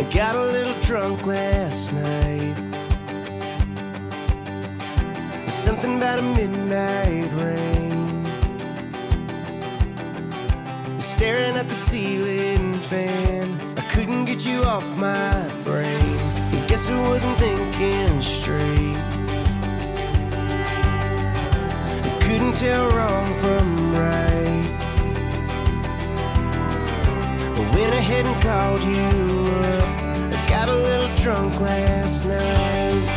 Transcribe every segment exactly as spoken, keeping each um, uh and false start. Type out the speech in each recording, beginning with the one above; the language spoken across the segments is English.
got a little drunk last night. Something about a midnight rain, staring at the ceiling fan. I couldn't get you off my brain. I guess I wasn't thinking straight. I couldn't tell wrong from right. I went ahead and called you up. I got a little drunk last night.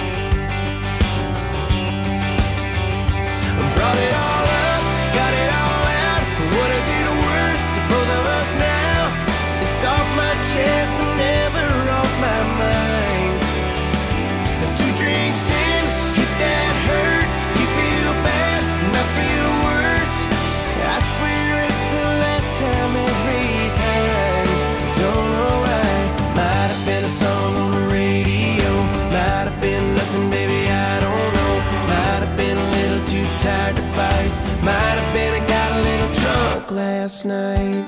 Brought it all up, got it all out. What is it worth to both of us now? It's off my chest, but never off my mind. Two drinks in, hit that hurt. You feel bad, and I feel worse. I swear it's the last time every time. Don't know why. Might have been a song on the radio. Might have been nothing, baby, I don't know. Might have been a little too tired to fight. Might have been I got a little drunk last night.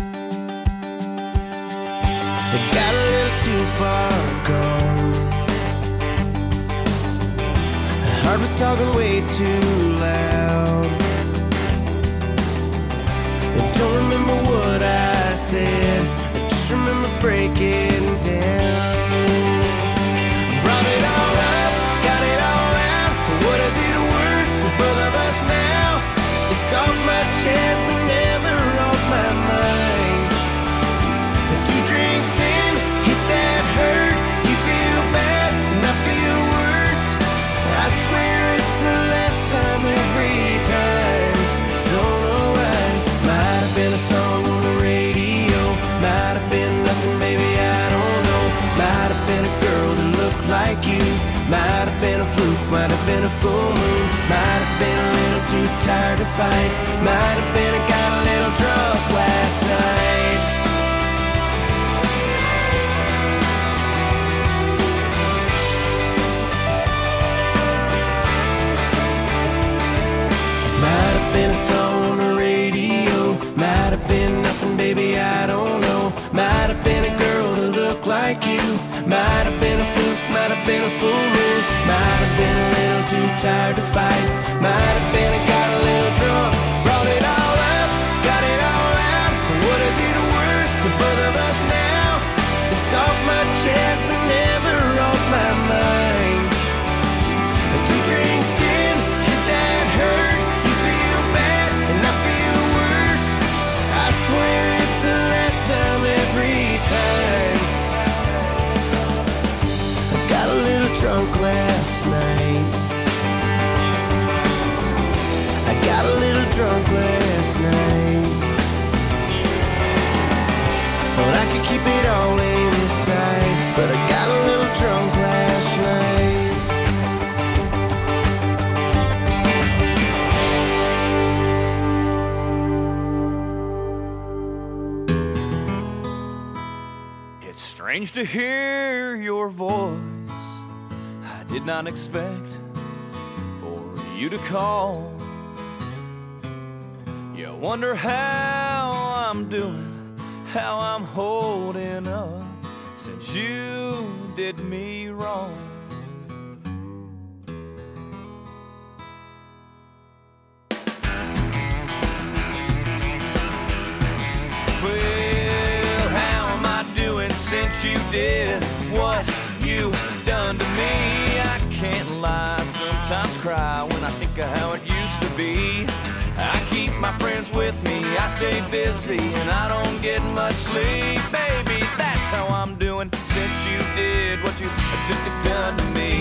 I got a little too far gone. The heart was talking way too loud. I don't remember what I said, I just remember breaking down. Brought it all up, got it all out. What is it worth to both of us now? It's off my chest, but never off my mind. Two drinks in, hit that hurt. You feel bad, and I feel worse. I swear it's the last time every time. Don't know why. Might have been a song on the radio. Might have been nothing, baby, I don't know. Might have been a girl that looked like you. Might have been a fluke, might have been a full moon. Might have been a little too tired to fight. Might have been I got a little drunk last night. Might have been a song on the radio. Might have been nothing, baby, I don't know. Might have been a girl that looked like you. Might have been a fluke, might have been a full moon. Might have been a little too tired to fight. Might have been I got a little drunk. Brought it all up, got it all out. What is it worth to both of us now? It's off my chest, but never off my mind. Two drinks in, hit that hurt. You feel bad, and I feel worse. I swear it's the last time every time. Got a little drunk last night. I got a little drunk last night. Thought I could keep it all inside, but I got a little drunk last night. It's strange to hear your voice. I did not expect for you to call. You wonder how I'm doing, how I'm holding up since you did me wrong. Well, how am I doing since you did what you done to me? I can't lie, sometimes cry when I think of how it used to be. I keep my friends with me, I stay busy, and I don't get much sleep. Baby, that's how I'm doing since you did what you done to me.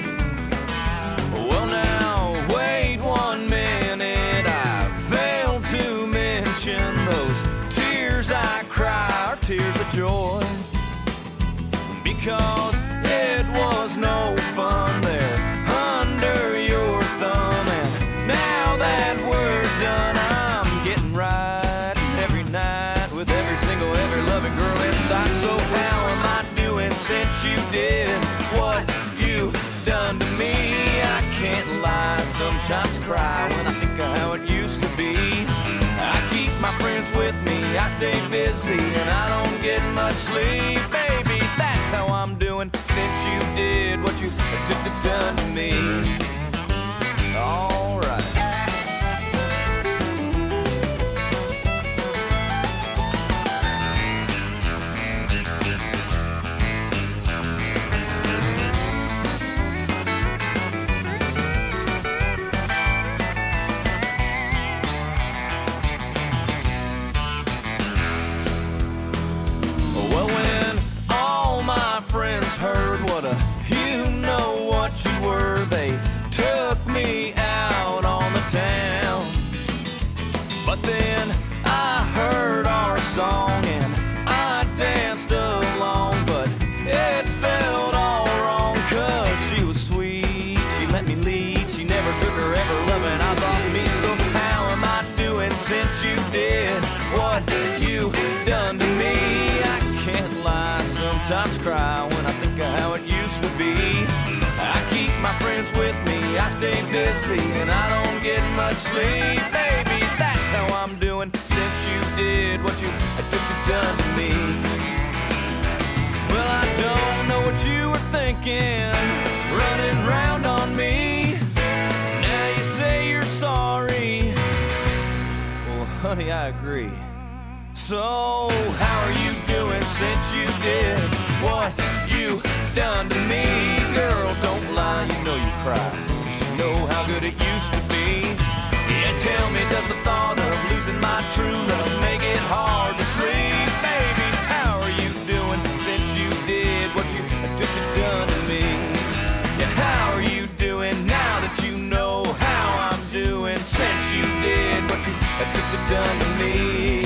Well now, wait one minute, I failed to mention those tears I cry are tears of joy. Because it was no fun there under your thumb, and now that we're done, I'm getting right every night with every single, every loving girl in sight. So how am I doing since you did what you done to me? I can't lie, sometimes cry when I think of how it used to be. I keep my friends with me, I stay busy, and I don't get much sleep. Baby, how I'm doing since you did what you done to me. All right. But then I heard our song and I danced along, but it felt all wrong, cause she was sweet, she let me lead, she never took her ever loving eyes off me. So how am I doing since you did what you done to me? I can't lie, sometimes cry when I think of how it used to be. I keep my friends with me, I stay busy, and I don't get much sleep. Baby, that's how I'm doing since you did what you done to me. Well, I don't know what you were thinking, running round on me. Now you say you're sorry. Well, honey, I agree. So how are you doing since you did what you done to me? Girl, don't lie, you know you cry, 'cause you know how good it used to be. Yeah, tell me, does the thought of losing my true love make it hard to sleep? Baby, how are you doing since you did what you done to me? Yeah, how are you doing now that you know how I'm doing since you did what you done to me?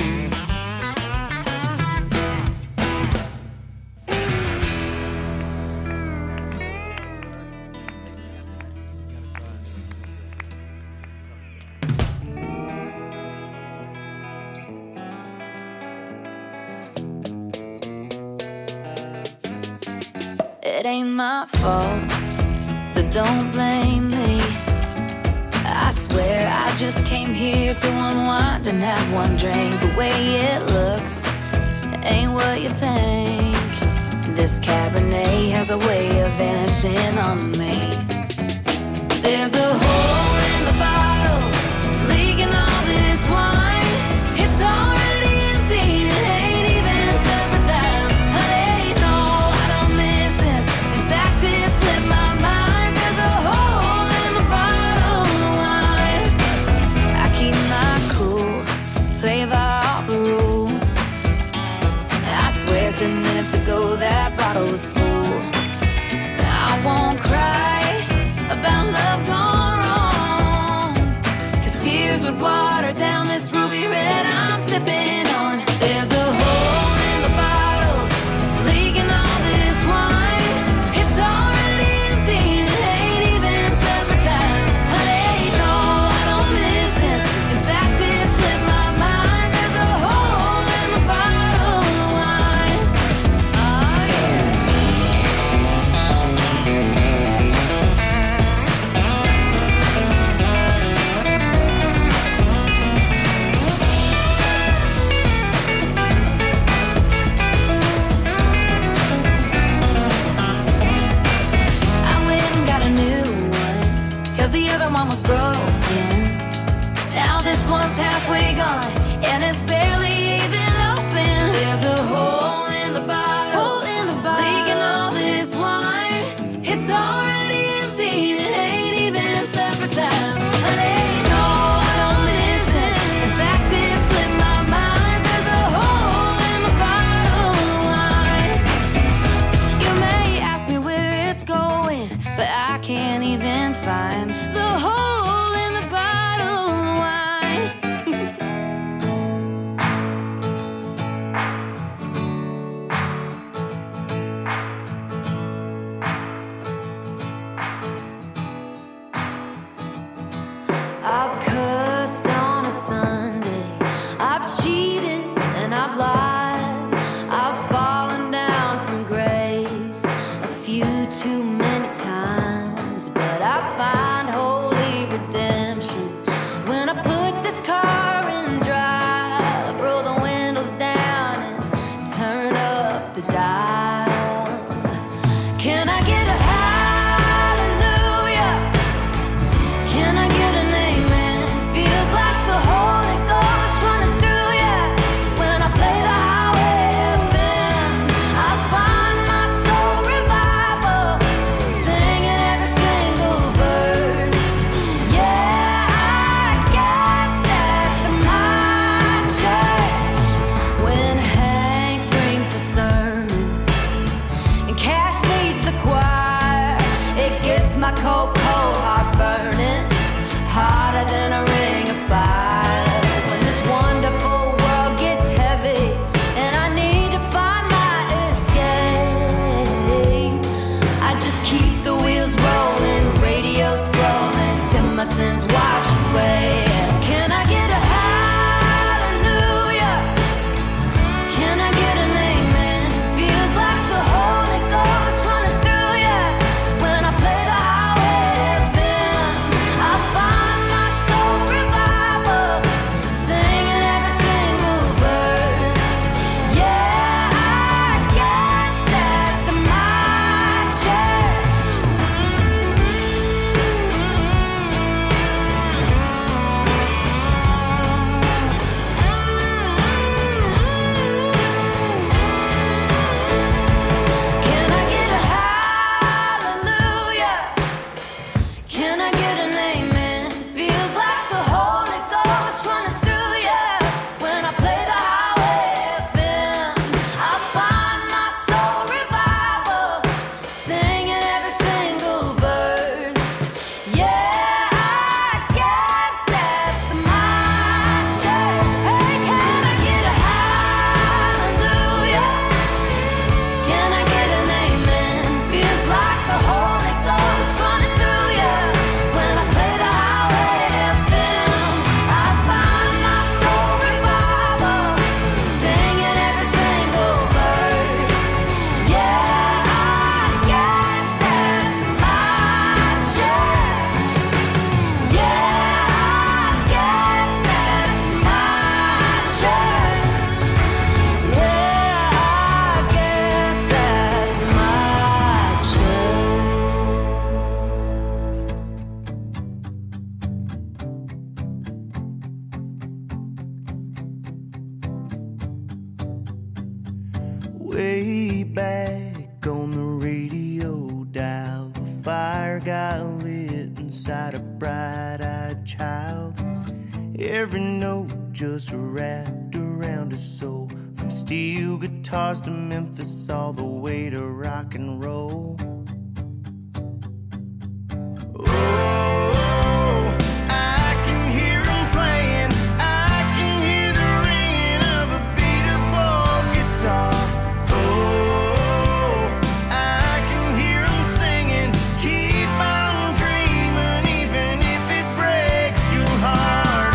It ain't my fault, so don't blame me. I swear I just came here to unwind and have one drink. The way it looks ain't what you think. This Cabernet has a way of vanishing on me. There's a hole in the bottle, leaking all this wine. It's already empty, it ain't even supper time. Honey, no, I don't miss it. In fact, it slipped my mind. There's a hole in the bottle of wine. I keep my cool, play by all the rules. I swear ten minutes ago that bottle was full. I won't cry about love gone wrong, 'cause tears would water down this ruby red I'm sipping on. There's a hole in the bottle, leaking all this wine. It's already empty, it ain't even supper time. Honey, no, I don't miss it. In fact, it slipped my mind. There's a hole in the bottle of wine. Oh, yeah. I went and got a new one, 'cause the other one was broken. Now this one's halfway gone, and it's barely even open. There's a hole in the bottle, hole in the bottle, leaking all this wine. It's already empty, it ain't even supper time. Honey, no, I don't miss it. In fact, it slipped my mind. There's a hole in the bottle of wine. You may ask me where it's going, but I can't even find the hole in the bottle of wine. I've cursed on a Sunday, I've cheated and I've lied, I've fallen down from grace a few too many times, but I find holy redemption when I put this car in drive, roll the windows down and turn up the dial. harder than a ring of fire. When this wonderful world gets heavy and I need to find my escape, I just keep the wheels rolling, radio scrolling till my sins wash away. Can I get a hallelujah? Can I get an amen? Feels like the Holy Ghost running through ya. When I play the highway F M, I find my soul revival, singing every single verse. Yeah, I guess that's my church. Can I get a hallelujah? Can I get an amen? Feels like the Holy Ghost running through ya. When I play the highway F M, I find my soul revival, singing every single verse. Yeah, I guess that's my church. Hey, can I get a hallelujah? Can I get an amen? Feels like the Holy Ghost running through ya. When I play the highway F M, I find my soul revival, singing every single verse. Yeah, I guess that's my church. Yeah, I guess that's my church. Yeah, I guess that's my Way back on the radio dial, the fire got lit inside a bright-eyed child. Every note just wrapped around his soul, from steel guitars to Memphis, all the way to rock and roll. Oh, I can hear him playing. I can hear the ringing of a beatable guitar. Oh, I can hear him singing. Keep on dreaming, even if it breaks your heart.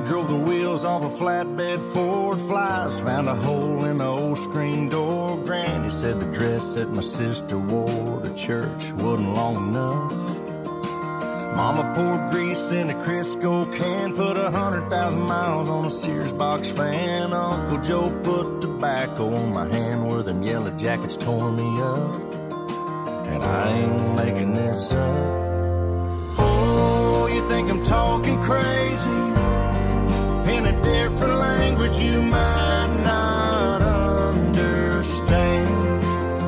drove the wheels off a flatbed Ford Flies. Found a hole in the old screen door. Granny said the dress that my sister wore to church wasn't long enough. Mama poured grease in a Crisco can, put a hundred thousand miles on a Sears box fan. Uncle Joe put tobacco on my hand where them yellow jackets tore me up. And I ain't making this up. Oh, you think I'm talking crazy? In a different language you might not understand.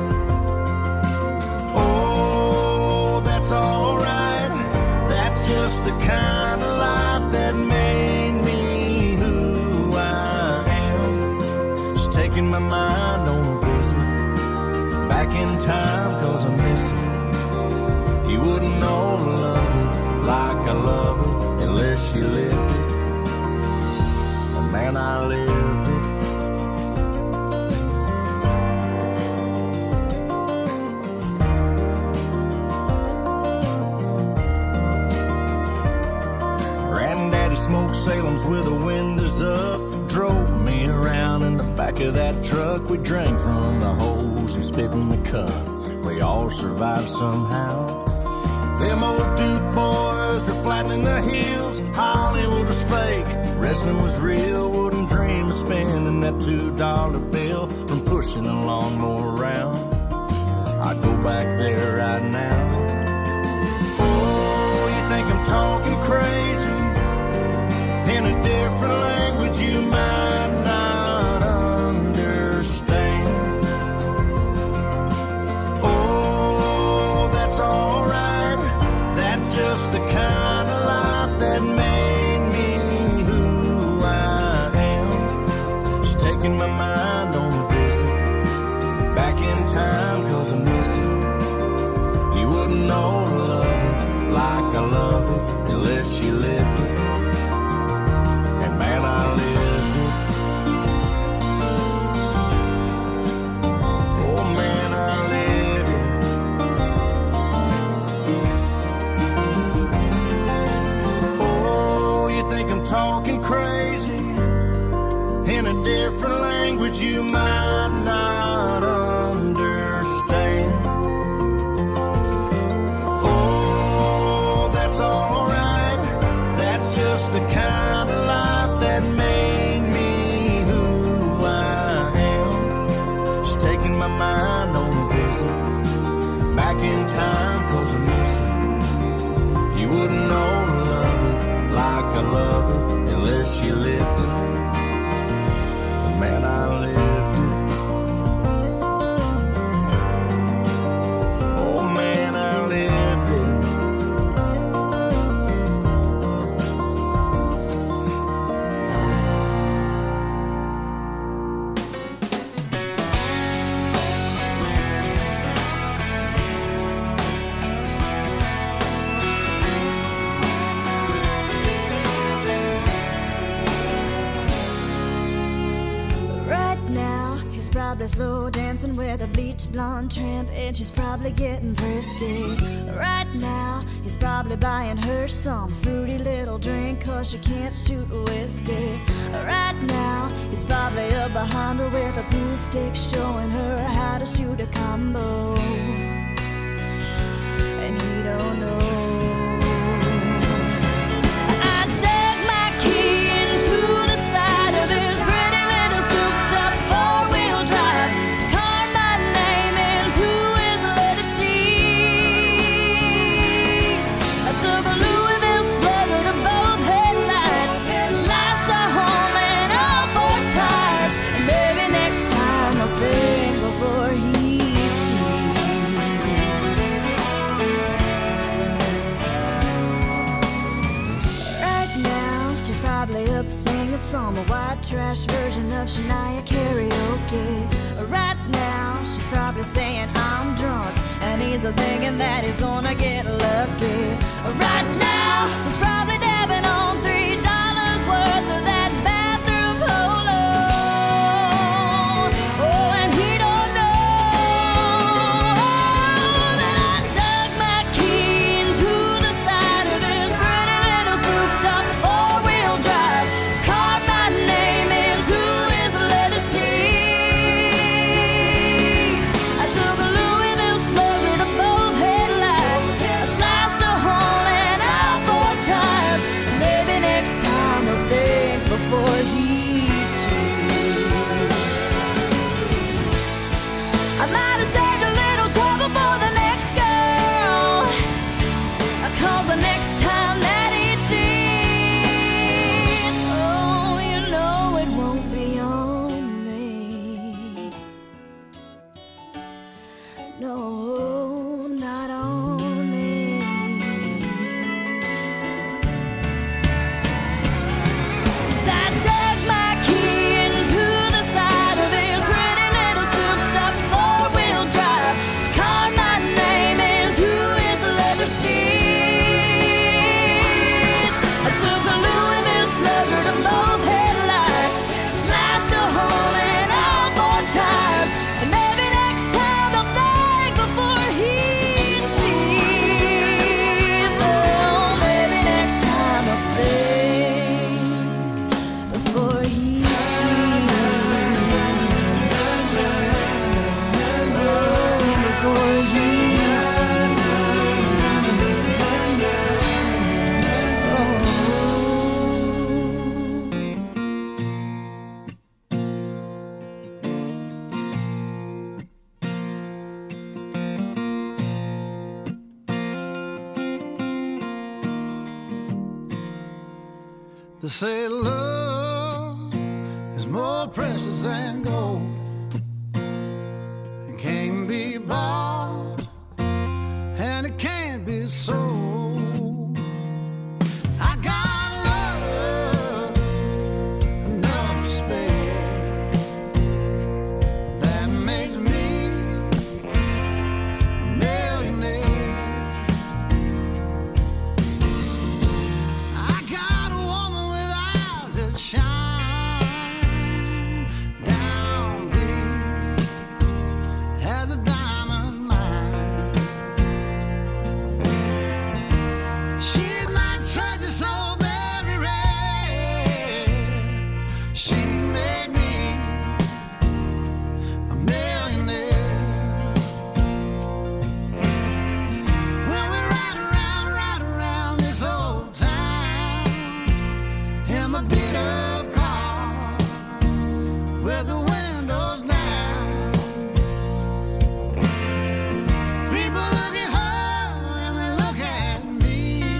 Oh, that's alright. That's just the kind of life that made me who I am. Just taking my mind on a visit back in time, cause I miss it. You wouldn't know to love it like I love it unless you lived it. And man, I lived it. Granddaddy smoked Salem's with the windows up. Drove me around in the back of that truck. We drank from the hose and spit in the cup. We all survived somehow. Them old Duke boys were flattening the hills. Hollywood was fake, wrestling was real. Wouldn't dream of spending that two dollar bill from pushing a lawnmower around. I'd go back there right now. Oh, you think I'm talking crazy? In a different language you might not understand. Oh, that's alright. That's just the kind of life that made me who I am. Just taking my mind on a visit back in time, cause I miss it. You wouldn't know to love it like I love it unless you lived it. And man, I lived it. Oh man, I lived it. Oh, you think I'm talking crazy? In a different language you might not understand. Oh, that's alright. That's just the kind of life that made me who I am. Just taking my mind on a visit back in time, cause I miss it. You wouldn't know to love it like I love it unless you lived it. And man, I lived it. Oh man, I lived it. Right now, he's probably slow dancing with a bleach blonde tramp, and she's probably getting frisky. Right now, he's probably buying her some fruity little drink, cause she can't shoot whiskey. Right now, he's probably up behind her with a pool stick, showing her how to shoot a combo. And he don't know. I dug my key into the side of this pretty little souped-up four-wheel drive, carved my name into his leather seats. I took a Louisville Slugger to both headlights, slashed our home and all four tires. And maybe next time I'll think before he cheats. Right now, she's probably up singing some white trash version of Shania karaoke. Right now, she's probably saying I'm drunk, and he's thinking that he's gonna get lucky. Right now, he's probably dabbing on three dollars worth of that bathroom polo. Oh, and he don't know that I dug my key into the side of this pretty little souped-up four-wheel drive, no, not on me. As I dug my key into the side of his pretty little souped-up four-wheel drive, carved my name into its leather seats. I took a Louisville slugger to both headlights, slashed a hole in all four tires, and maybe next time I'll think before he cheats. Oh, maybe next time I'll think before he cheats. Oh, before he cheats. They say love is more precious than gold. It can't be bought and it can't be sold. I got love enough to spare. That makes me a millionaire. I got a woman with eyes that shine down deep as a diamond mine. She's my treasure so very rare. She made me a millionaire. When we ride around, ride around this old town in my beat up car with the windows down, people look at her and they look at me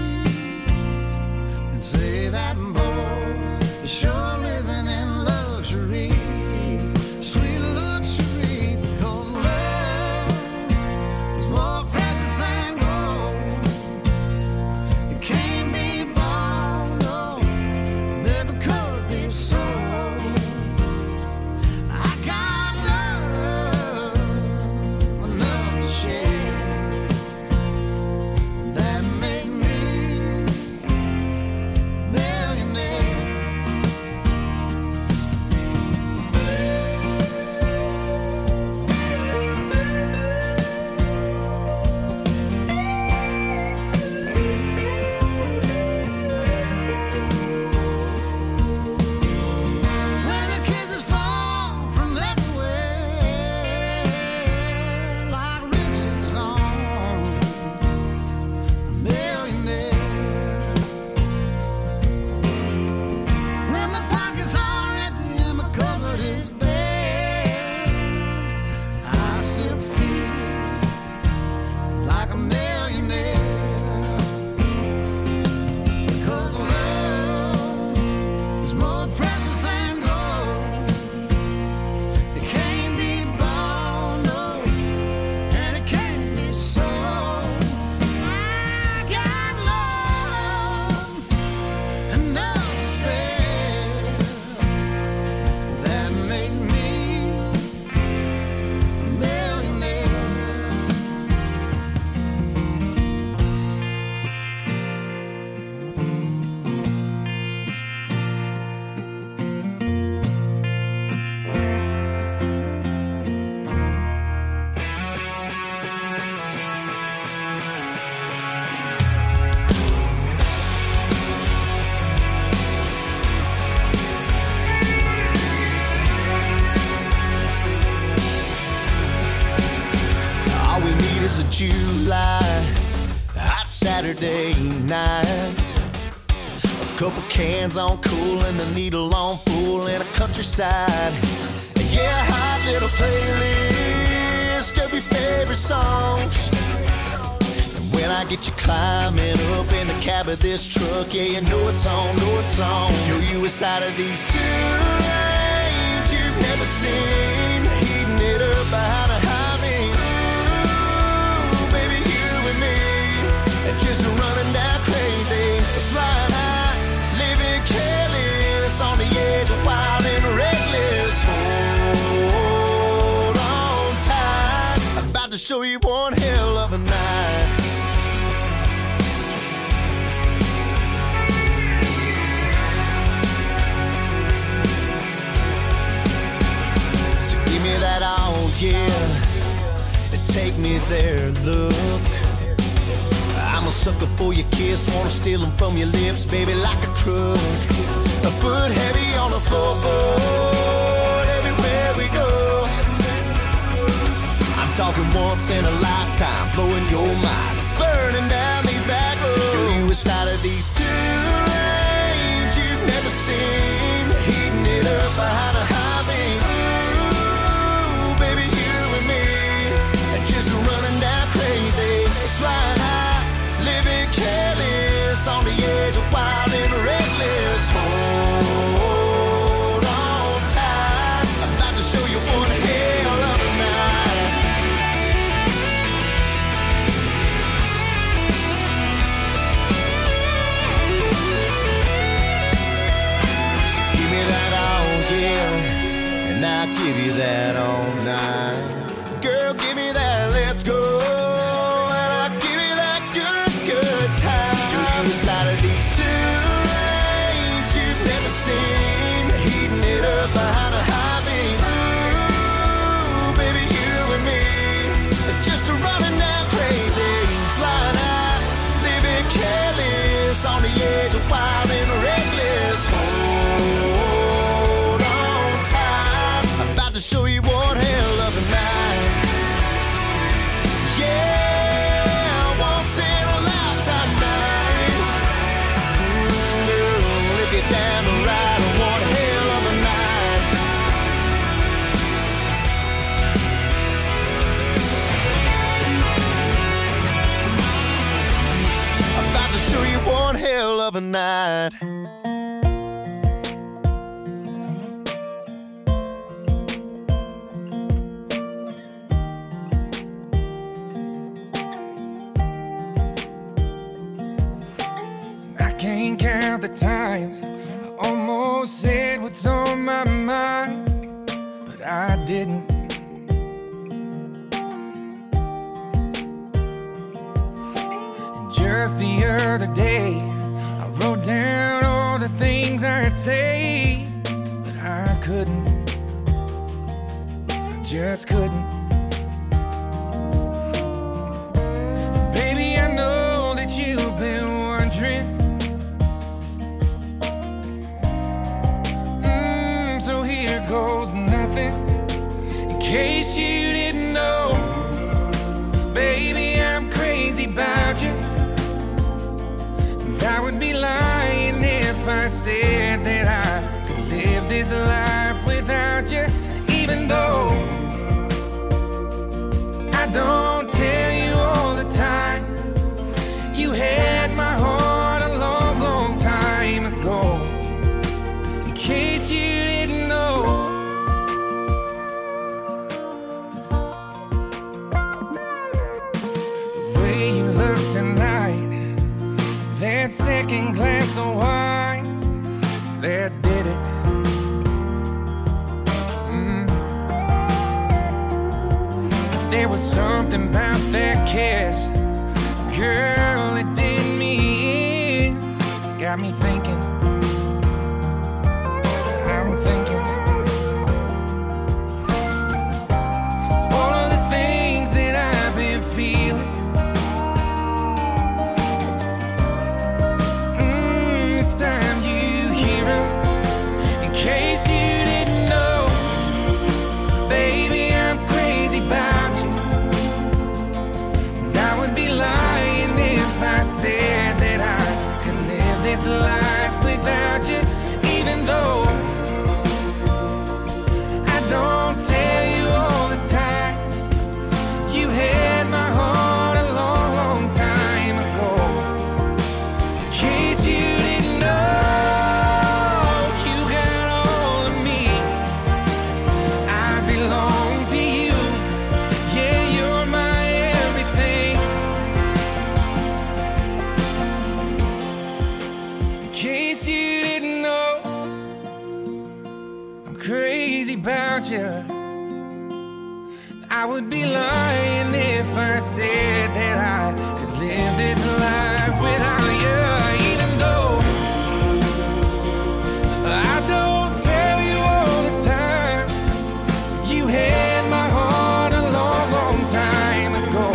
and say that boy is sure living in luxury, sweet luxury, because love is more precious than gold. It can't be bought, no, never could be sold. I got love enough to share. That make me a millionaire. When the kisses fall from everywhere like riches on a millionaire. When my pockets are empty and my cupboard is bare, I still feel like a millionaire. Because love is more precious than gold. It can't be bought, no, and it can't be sold. I got love enough to spare. That makes me a millionaire. All we need is a July hot Saturday night, a couple cans on cool and the needle on full in a countryside. Yeah, a hot little playlist of your favorite songs. And when I get you climbing up in the cab of this truck, yeah, you know it's on, know it's on. Show you a side of these two lanes you've never seen, heating it up behind a high beam. to show you one hell of a night. So give me that all, yeah. Take me there, look. I'm a sucker for your kiss, wanna steal them from your lips, baby, like a truck. A foot heavy on the floorboard, everywhere we go. I'm talking once in a lifetime, blowing your mind, burning down these back roads. To show you a side of these two lanes you've never seen, heating it up behind a high beam. Ooh, baby, you and me, just running down crazy, flying high, living careless, on the edge of wild and reckless. Hold on tight, I'm about to show you one hell of a night. So give me that all, yeah, and I'll give you that all night. Girl, give me that, let's go, and I'll give you that good, good time. Show you the side of these two lanes you've never seen, heating it up behind a high beam. Ooh, baby, you and me, just running down crazy, flying high, living careless, on the edge of wild and reckless. Hold on tight, I'm about to show you one hell of a night. Down the ride, what a hell of a night. I'm about to show you one hell of a night. I can't count the times I almost said what's on my mind, but I didn't. And just the other day, I wrote down all the things I'd say, but I couldn't. I just couldn't. And baby, I know that you've been wondering. So here goes nothing, in case you didn't know. Baby, I'm crazy about you, and I would be lying if I said that I could live this life without you. Even though I don't tell you all the time, you had my heart a long, long time ago. In case you didn't know. The way you look tonight, that second glass of wine, that did it. Mm. There was something about that kiss, girl, it did me in. Got me thinking, I'm thinking all of the things that I've been feeling. Mm, it's time you hear them, in case you didn't know. Baby, I'm crazy about you, and I would be lying if I said that I could live this life with would be lying if I said that I could live this life without you. Even though I don't tell you all the time, you had my heart a long, long time ago.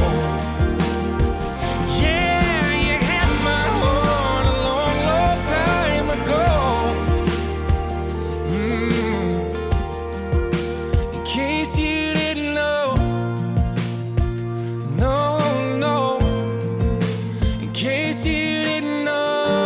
Yeah, you had my heart a long, long time ago. Mm. In case you didn't know, no, no. In case you didn't know.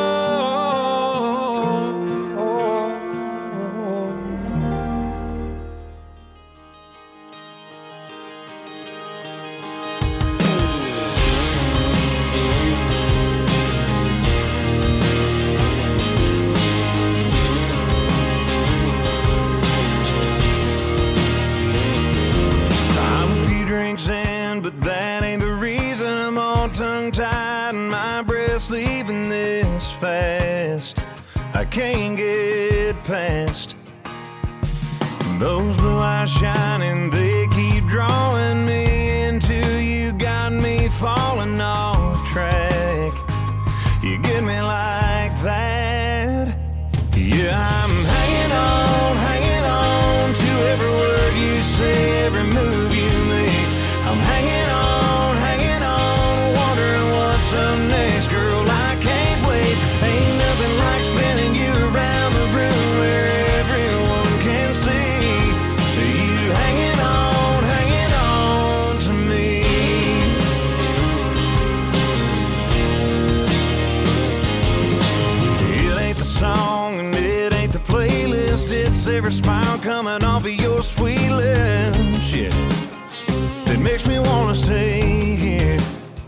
I'm a few drinks in, but that ain't the reason I'm all tongue-tied and my breath's leaving this fast. I can't get past those blue eyes shining, they keep drawing me into you, got me falling off track. You get me like that. Yeah, I'm hanging on, hanging on to every word you say, every move you make. I'm hanging on, hanging on, wondering what's up next. Girl, I can't wait. Ain't nothing like spinning you around the room where everyone can see you hanging on, hanging on to me. It ain't the song and it ain't the playlist, it's every smile coming off of your sweet lips, yeah, that makes me wanna stay here.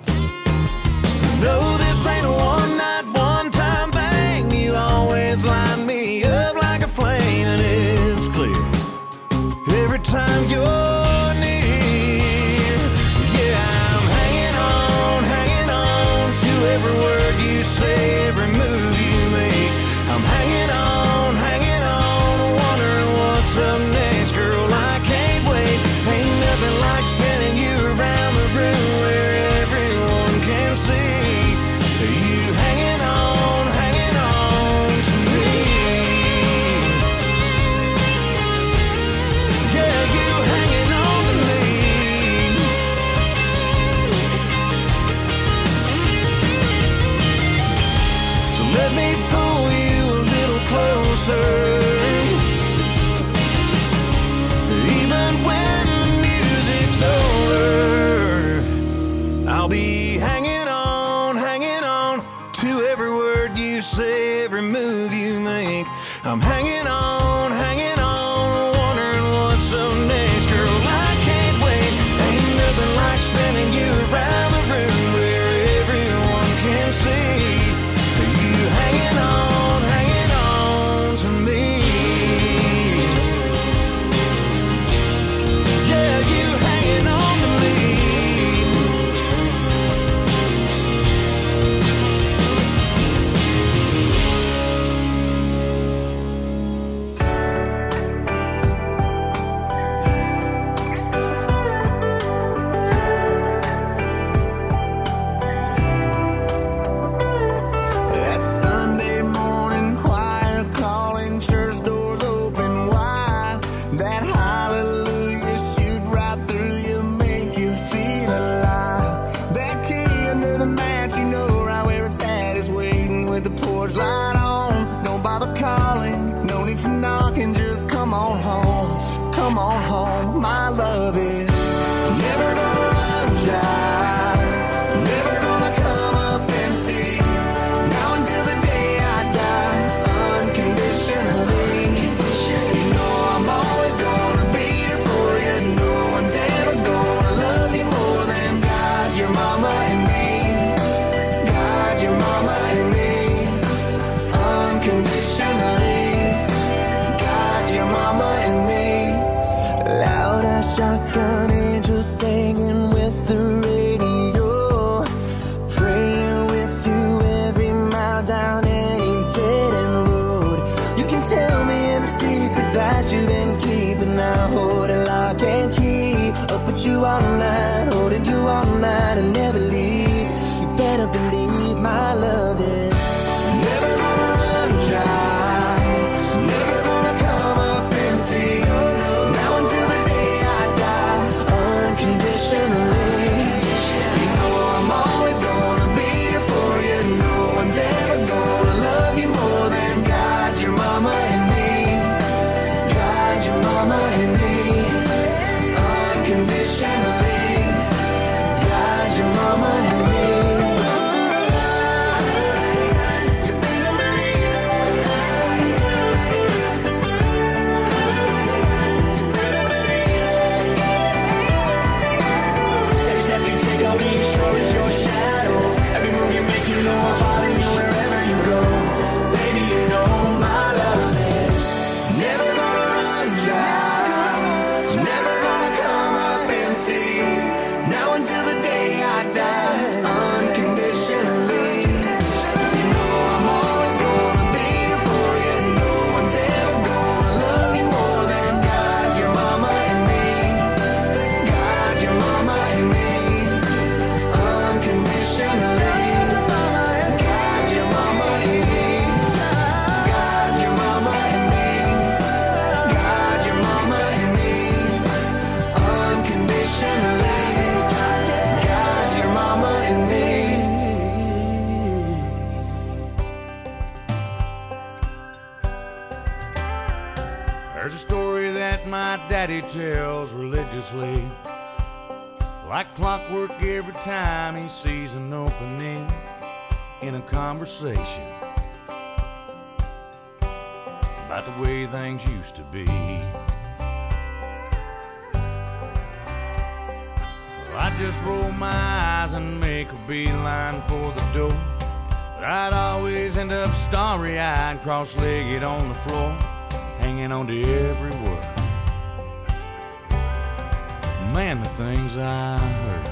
No, this ain't a one night, one time thing. You always light me up like a flame, and it's clear every time you're near. Yeah, I'm hanging on, hanging on to every word you say, every move you make. I'm hanging on, hanging on, wondering what's up next. Girl, I can't wait. Ain't nothing like spinning you around the room with you all night, holding you all night and never leave. You better believe my love is never gonna run dry, never gonna come up empty. Now until the day I die, unconditionally. You know I'm always gonna be here for you. No one's ever gonna love you more than God, your mama and me. God, your mama and me. Unconditionally. God, your mama and me. Every step you take, I'll be sure is your shadow. Every move you make, you know I'll follow you wherever you go. Baby, you know my love is never gonna run dry, never gonna come up empty. Now until the day I die, unconditionally. You know I'm always gonna be here for you. No one's ever gonna love you more than God, your mama and me. God, your mama and me. Unconditionally. God, your mama and me. God, your mama and me. God, your mama and me. Unconditionally. God, your mama and me. There's a story that my daddy tells religiously, like clockwork every time he sees an opening in a conversation about the way things used to be. Well, I'd just roll my eyes and make a beeline for the door, but I'd always end up starry-eyed, cross-legged on the floor, hanging on to every word. Man, the things I heard.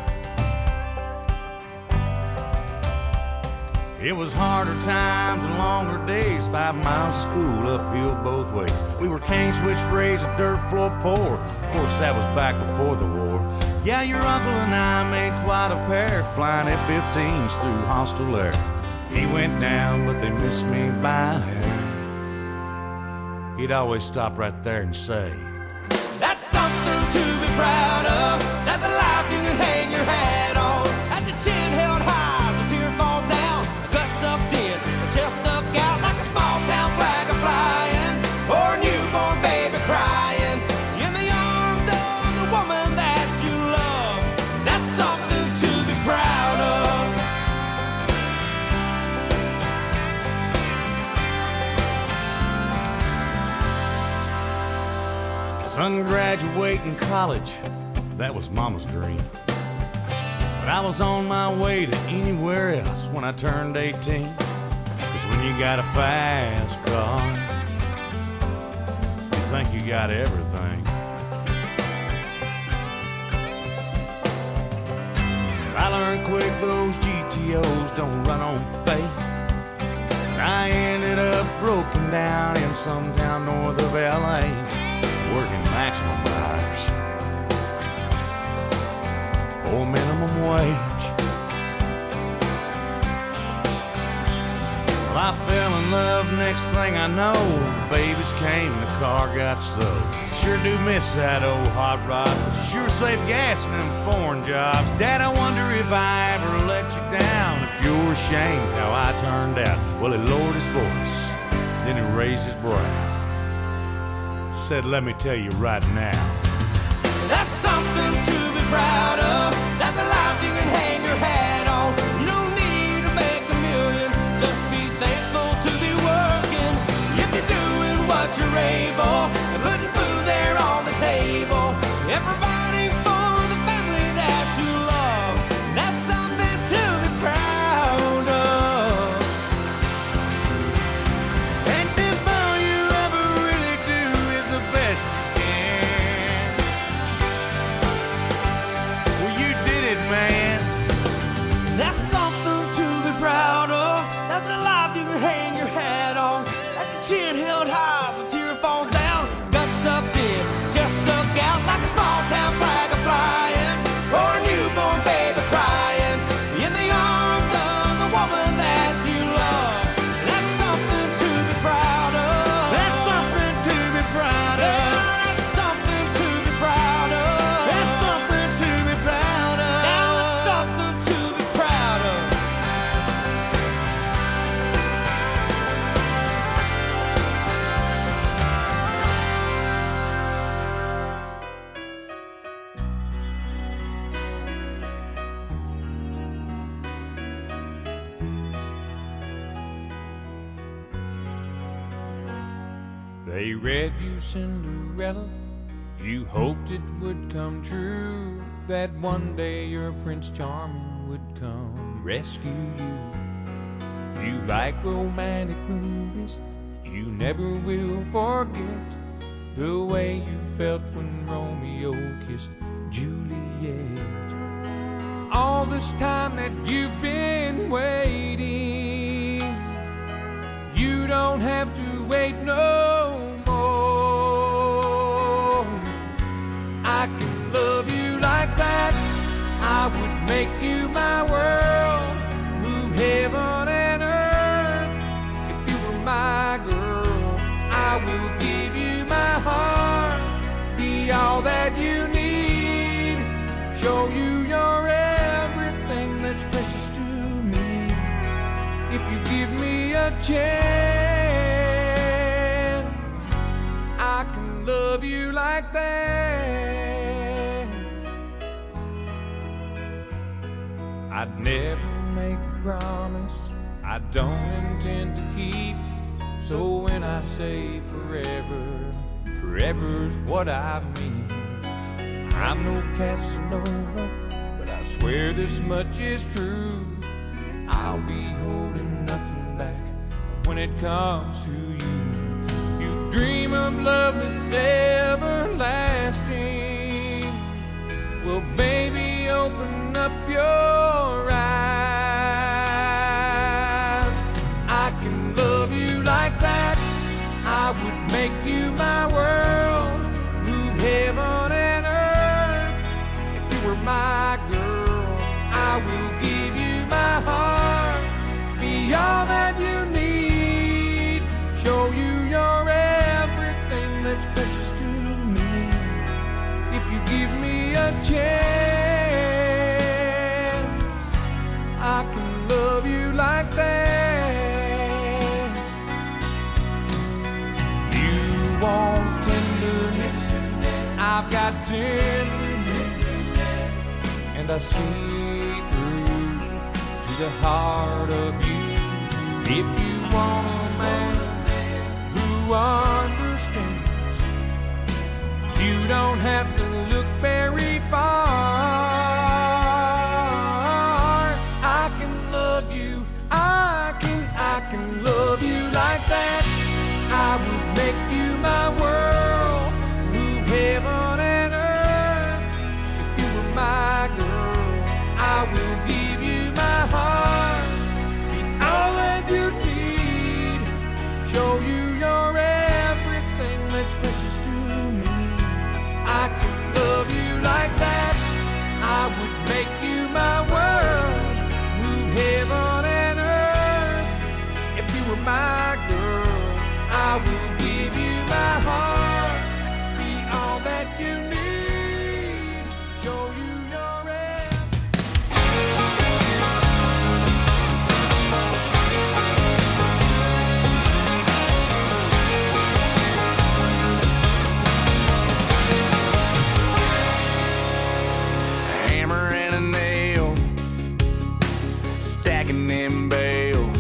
It was harder times and longer days, five miles of school uphill both ways. We were cane switch raised, a dirt floor poor. Of course, that was back before the war. Yeah, your uncle and I made quite a pair, flying F fifteens through hostile air. He went down, but they missed me by a hair. He'd always stop right there and say, That's something to be proud of. That's a life you can hang your hat on. That's a chin held high as a tear falls down. A gut sucked in, a chest stuck out like a small town flag a flying, or a newborn baby crying in the arms of the woman that you love. That's something to be proud of. son graduating college, that was mama's dream. But I was on my way to anywhere else when I turned eighteen. Cause when you got a fast car, you think you got everything. I learned quick those G T Os don't run on faith. I ended up broken down in some town north of L A, working maximum hours for minimum wage. Well, I fell in love, next thing I know, the babies came and the car got sold. Sure do miss that old hot rod, but you sure save gas in them foreign jobs. Dad, I wonder if I ever let you down, if you're ashamed how I turned out. Well, he lowered his voice, then he raised his brow, said, let me tell you right now, that's something to be proud of. That's a life you can hang your hat on. You don't need to make a million, just be thankful to be working. If you're doing what you're able, and putting food there on the table, and providing for the family that you love, that's something to be proud of. and if all you ever really do is the best you can, well, you They read you Cinderella, you hoped it would come true, that one day your Prince Charming would come rescue you. You like romantic movies, you never will forget the way you felt when Romeo kissed Juliet. All this time that you've been waiting, you don't have to wait no more. I can love you like that, I would make you my world, move heaven and earth. If you were my girl, I will give you my heart, be all that you need, show you your everything that's precious to me. If you give me a chance, I can love you like that. I'd never make a promise I don't intend to keep, so when I say forever, forever's what I mean. I'm no Casanova, but I swear this much is true, I'll be holding nothing back when it comes to you. You dream of love that's everlasting, well baby, open up your eyes. I can love you like that, I would make you my world, move heaven and earth. If you were my girl, I will give you my heart, be all that you need, show you your everything that's precious to me. If you give me a chance, I can love you like that. You want tenderness, I've got tenderness, and I see through to the heart of you. If you want a man who understands, you don't have to look very far. I can love you, I can, I can love you like that. I would make you my world, move heaven and earth. If you were my girl, I will give you my heart, be all that you need, show you your everything that's precious to me. I can love you like that, I would make you my world, move heaven and earth. If you were my girl, I will give you my heart, be all that you need, show you your Hammer and a nail, stacking them bales.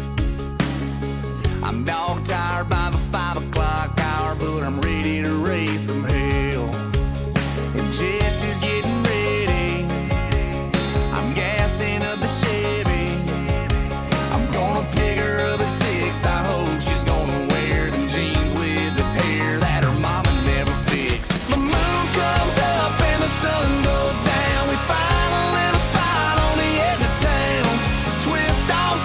I'm dog tired by the five o'clock hour, but I'm ready to raise some hell. And Jesse's getting ready, I'm gassing up the Chevy. I'm gonna pick her up at six, I hope she's gonna wear them jeans with the tear that her mama never fixed. The moon comes up and the sun goes down, we find a little spot on the edge of town, twist off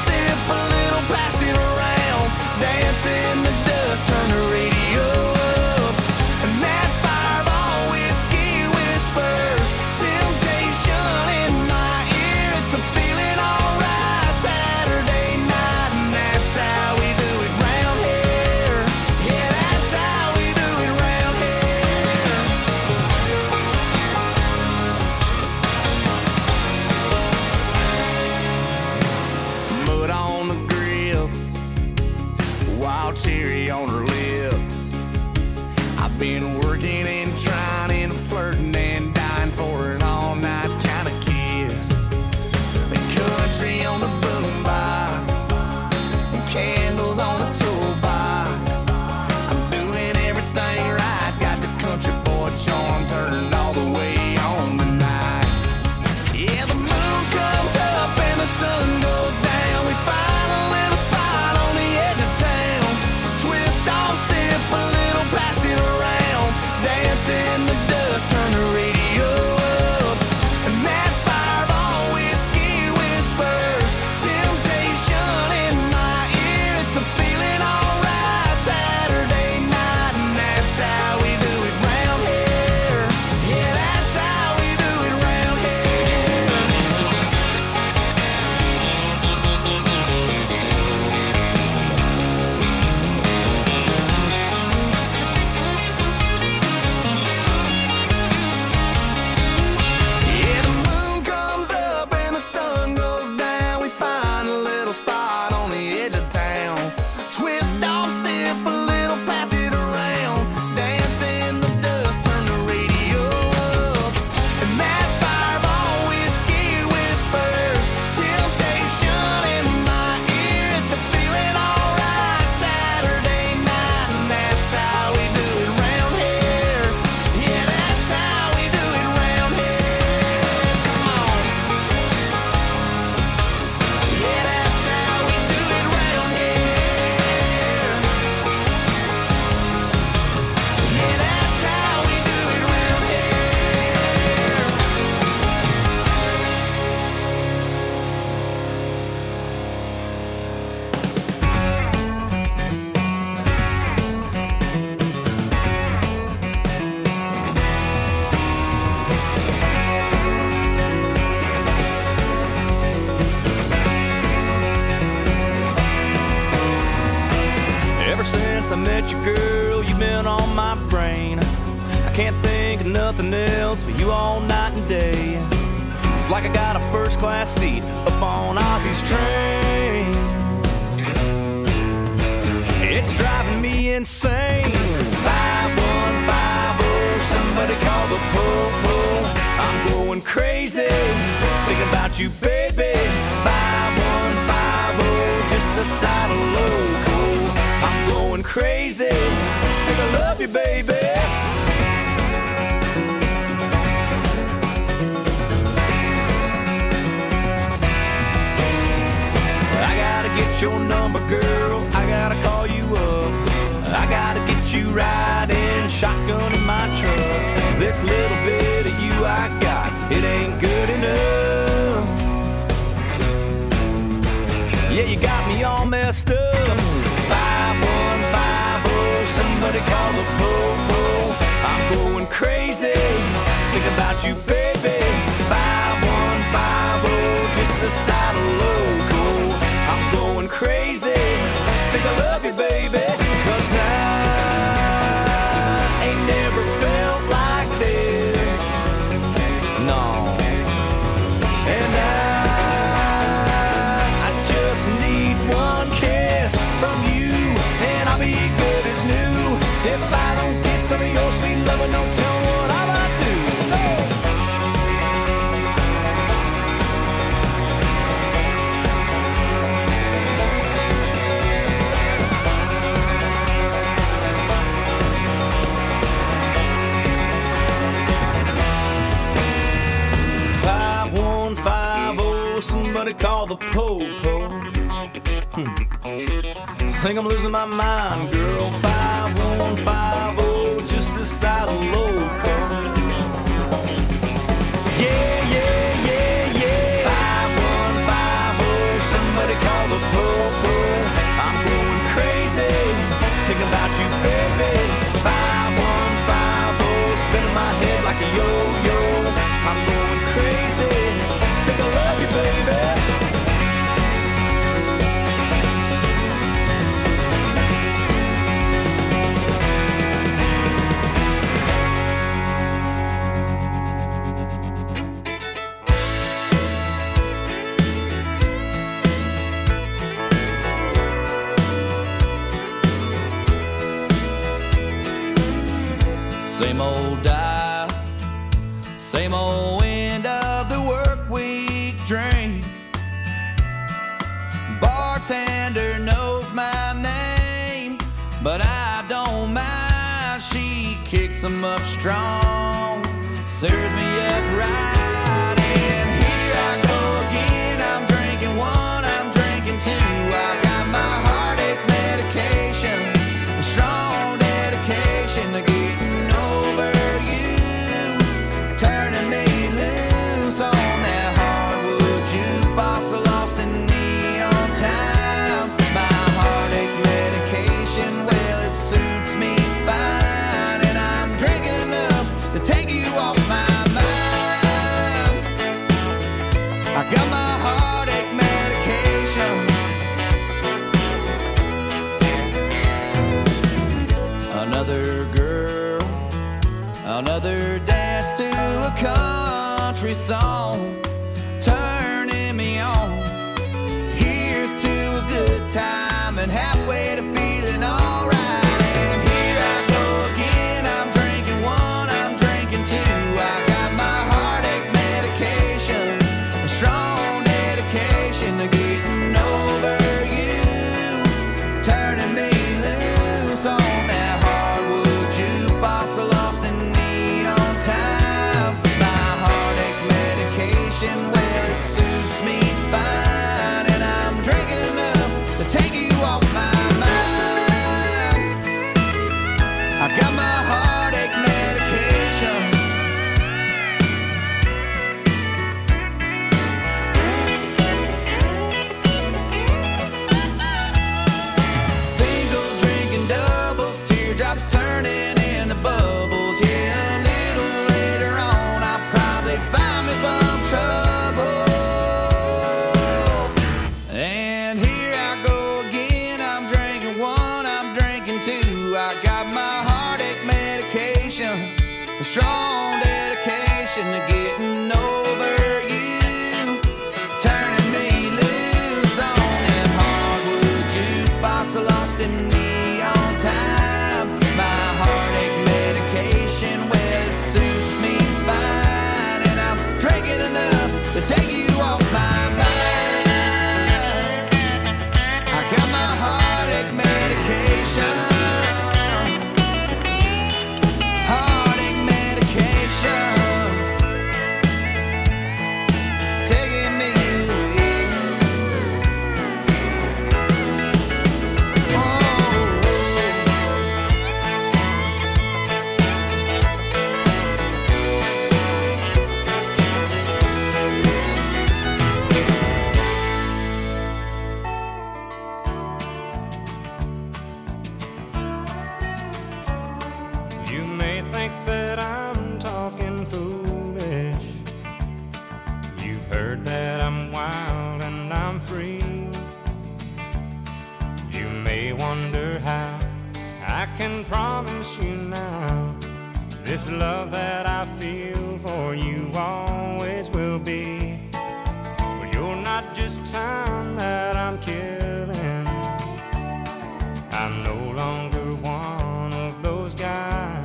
met you, girl, you've been on my brain. I can't think of nothing else but you all night and day. It's like I got a first-class seat up on Ozzy's train. It's driving me insane. five one five oh, somebody call the po-po. I'm going crazy, thinking about you, baby. five one five oh, just a side of loco. I'm going crazy, think I love you, baby. I gotta get your number, girl, I gotta call you up. I gotta get you riding shotgun in my truck. This little bit of you I got, it ain't good enough. Yeah, you got me all messed up. five one five oh, somebody call the po-po. I'm going crazy, think about you, baby. five one five oh, just a side of loco. I'm going crazy, think I love you, baby. Cause I ain't never felt like this, no. And I, I just need one kiss from you, and I'll be good as new. If I don't get some of your sweet loving, don't tell me what I might do. No. Somebody call the po-po. Hmm. Think I'm losing my mind, girl. five one five oh, just a side of loco. Yeah, yeah, yeah, yeah. five one five oh, somebody call the po-po. I'm going crazy, thinking about you, baby. five one five oh, spinning my head like a yo-yo. I'm going crazy, think I love you, baby. Same old dive, same old end of the work week drink. Bartender knows my name, but I don't mind. She kicks 'em up strong, serves me up right. And here I go again, I'm drinking one, I'm drinking two. I got my heartache medication, a strong dedication to getting over you, turning me loose on that hardwood jukebox, lost in neon time. My heartache medication, well, it suits me fine, and I'm drinking enough to take you off my mind. I got my heartache medication. Another girl, another dance to a country song, turning me on. Here's to a good time and halfway to feeling alright. And here I go again, I'm drinking one, I'm drinking two. I got my heartache medication, a strong dedication to getting over you, turning me loose on that hardwood jukebox, lost in neon time. My heartache medication. can promise you now, this love that I feel for you always will be. But you're not just time that I'm killing. I'm no longer one of those guys.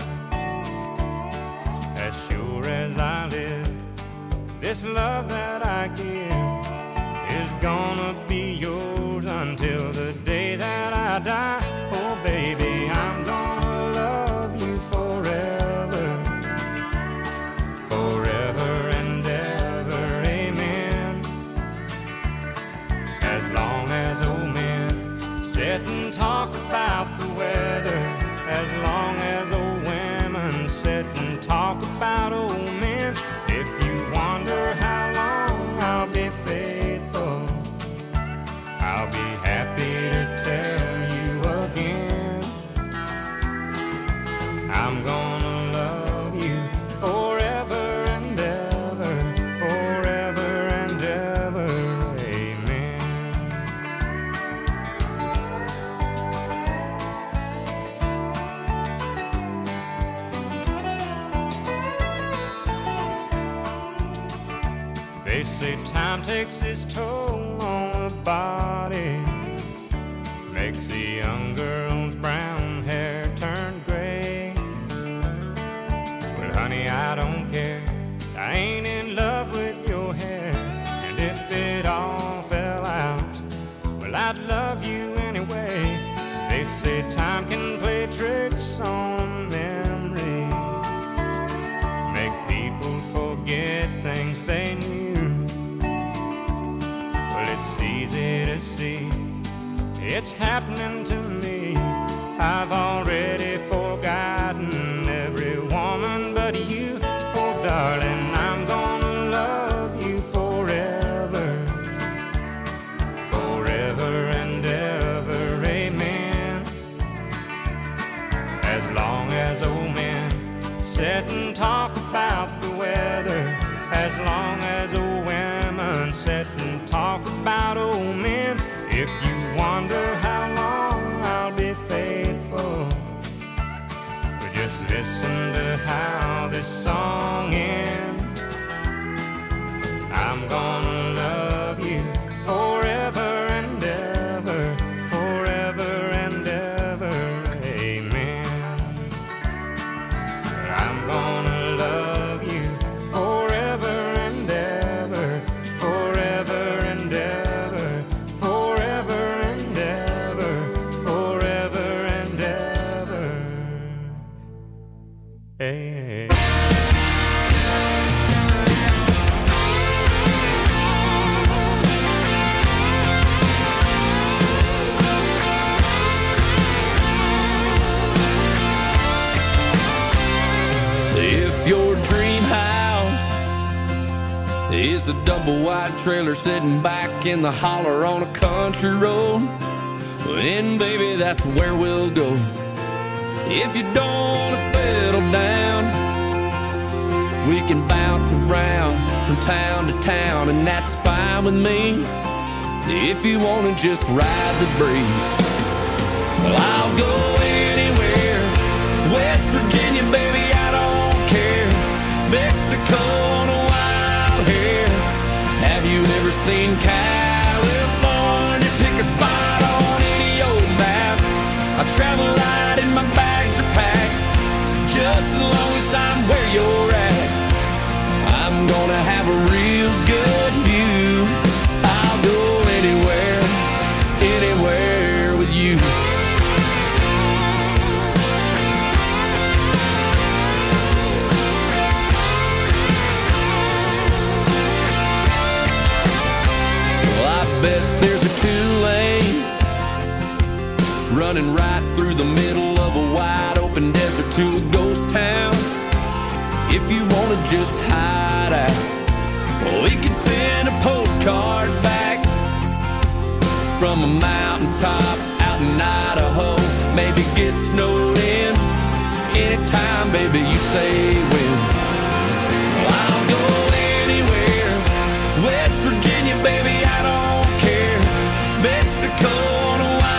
As sure as I live, this love that I give is gonna be yours until the day that I die. Oh baby, I'm gonna love you forever, forever and ever, amen. As long as old men sit and talk about the weather, as long as old women sit and talk about old men. If you wonder how long I'll be faithful, I'll be happy to tell you again. I'm gonna love you forever and ever, forever and ever, amen. They say time takes its toll on the body, makes the young girl's brown hair turn gray. Well, honey, I don't care. I ain't in love with your hair. And if it all fell out, well, I'd love you anyway. They say time can play tricks on memory, make people forget things they knew. Well, it's easy to see it's happening to me. I've already forgotten every woman but you. Oh, darling, I'm gonna love you forever, forever and ever, amen. As long as old men sit and talk about the weather, as long as old women sit and talk about old men. If you wonder how long I'll be faithful, but just listen to how this song ends. I'm gonna love you forever and ever, forever and ever, amen. I'm gonna love you forever and ever, forever and ever, forever and ever, forever and ever, hey. If your dream house is a double wide trailer sitting back in the holler on a country road, then baby, that's where we'll go. If you don't want to settle down, we can bounce around from town to town, and that's fine with me. If you want to just ride the breeze, well, I'll go anywhere. West Virginia, baby, I don't care. Mexico on a wild hair. Have you ever seen California? Pick a spot on any old map. I travel light and my bags are packed, just as long as I'm where you're at. I'm gonna have a real good view. I'll go anywhere, anywhere with you. Well, I bet there's a two-lane running right through the middle of a wide open desert to a ghost town. If you wanna just hide out, well, we can send a postcard back from a mountaintop out in Idaho. Maybe get snowed in anytime, baby, you say when. Well, I'll go anywhere. West Virginia, baby, I don't care. Mexico